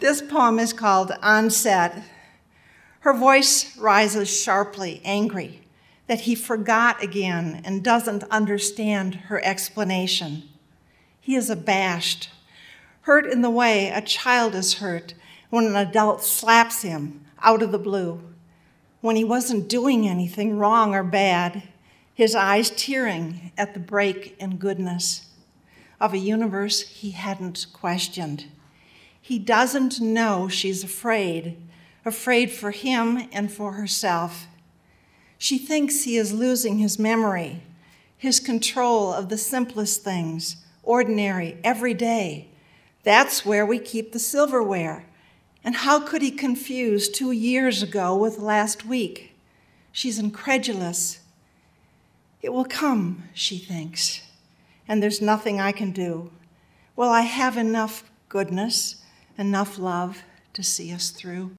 This poem is called Onset. Her voice rises sharply, angry, that he forgot again and doesn't understand her explanation. He is abashed, hurt in the way a child is hurt when an adult slaps him out of the blue, when he wasn't doing anything wrong or bad, his eyes tearing at the break in goodness of a universe he hadn't questioned. He doesn't know she's afraid for him and for herself. She thinks he is losing his memory, his control of the simplest things, ordinary, every day. That's where we keep the silverware. And how could he confuse 2 years ago with last week? She's incredulous. It will come, she thinks, and there's nothing I can do. Will I have enough goodness, enough love to see us through?